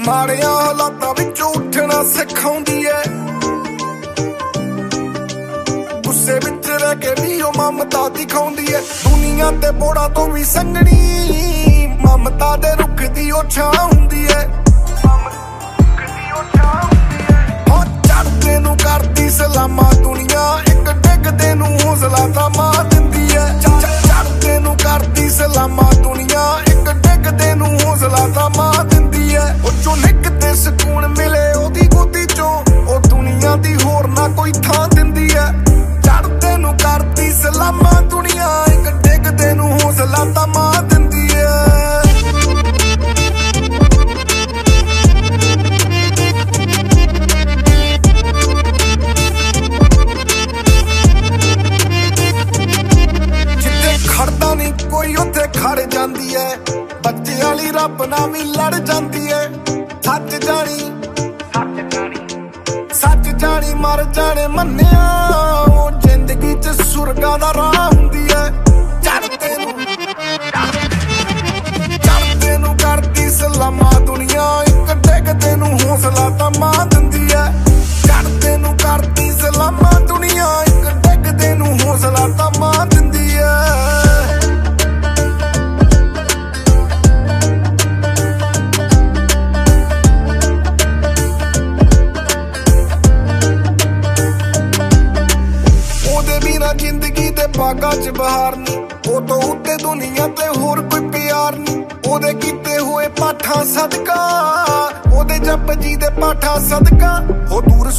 ਮਾੜਿਆਂ ਹਾਲਾਤਾਂ ਵਿੱਚੋਂ ਉੱਠਣਾ ਸਿਖਾਉਂਦੀ ਐ। ਗੁੱਸੇ ਵਿੱਚ ਰਹਿ ਕੇ ਵੀ ਉਹ ਮਮਤਾ ਦਿਖਾਉਂਦੀ ਐ। ਦੁਨੀਆ ਤੇ ਬੋੜਾ ਤੋਂ ਵੀ ਸੰਘਣੀ ਮਮਤਾ ਦੇ ਰੁੱਖ ਦੀ ਉਹ ਛਾਂ ਹੁੰਦੀ ਐ। ਹੋ ਚੜ੍ਹਦੇ ਨੂੰ ਕਰਦੀ ਸਲਾਮਾਂ ਦੁਨੀਆ, ਇੱਕ ਡਿੱਗਦੇ ਨੂੰ ਹੌਸਲਾ ਤਾਂ ਮਾਂ ਦਿੰਦੀ ਐ। ਚੜ੍ਹਦੇ ਨੂੰ ਕਰਦੀ ਸਲਾਮਾਂ ਦੁਨੀਆ, ਇੱਕ ਡਿੱਗਦੇ ਨੂੰ ਹੌਸਲਾ ਤਾਂ ਮਾਂ ਦਿੰਦੀ ਐ। ਉਹ ਚੋਂ ਨਿੱਕਦੇ ਸਕੂਨ ਮਿਲੇ ਉਹਦੀ ਗੋਦੀ ਚੋਂ, ਉਹ ਦੁਨੀਆ ਦੀ ਹੋਰ ਨਾ ਕੋਈ ਥਾਂ ਦਿੰਦੀ ਐ। ਚੜ੍ਹਦੇ ਨੂੰ ਕਰਦੀ ਸਲਾਮਾਂ ਦੁਨੀਆ, ਇੱਕ ਡਿੱਗਦੇ ਨੂੰ ਹੌਸਲਾ ਤਾਂ ਮਾਂ ਦਿੰਦੀ ਐ। ਖੜਦਾ ਨਹੀਂ ਕੋਈ ਉੱਥੇ ਖੜ ਜਾਂਦੀ ਐ। ਬੱਚੇ ਵਾਲੀ ਰੱਬ ਨਾਲ ਵੀ ਲੜ ਜਾਂਦੀ ਐ। ਸੱਚ ਜਾਣੀ ਮਰ ਜਾਣੇ ਮੰਨਿਆ, ਉਹ ਜ਼ਿੰਦਗੀ 'ਚ ਸੁਰਗਾਂ ਦਾ ਰਾਹ ਹੁੰਦੀ ਐ। ਚੜ੍ਹਦੇ ਨੂੰ ਕਰਦੀ ਸਲਾਮਾਂ ਦੁਨੀਆ, ਇੱਕ ਡਿੱਗਦੇ ਨੂੰ ਹੌਸਲਾ ਤਾਂ ਮਾਂ ਦਿੰਦੀ ਐ। ਚੜ੍ਹਦੇ ਨੂੰ ਕਰਦੀ ਸਲਾਮਾਂ ਦੁਨੀਆ, ਇੱਕ ਡਿੱਗਦੇ ਨੂੰ ਹੌਸਲਾ ਤਾਂ ਮਾਂ ਦਿੰਦੀ ਐ। ਜ਼ਿੰਦਗੀ ਦੇ ਬਾਗਾਂ 'ਚ ਬਹਾਰ ਨੀ, ਉਹ ਤੋਂ ਉੱਤੇ ਦੁਨੀਆ ਤੇ ਹੋਰ ਕੋਈ ਪਿਆਰ ਨੀ। ਉਹਦੇ ਕੀਤੇ ਹੋਏ ਪਾਠਾਂ ਸਦਕਾ, ਉਹਦੇ ਜਪ ਜੀ ਦੇ ਪਾਠਾਂ ਸਦਕਾ, ਉਹ ਦੂਰ